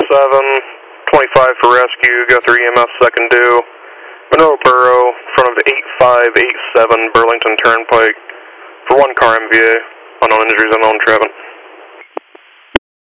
25 for rescue, go through EMS second due. Monroe Borough, front of 8587 Burlington Turnpike, for 1 car MVA, unknown injuries, unknown Trevin.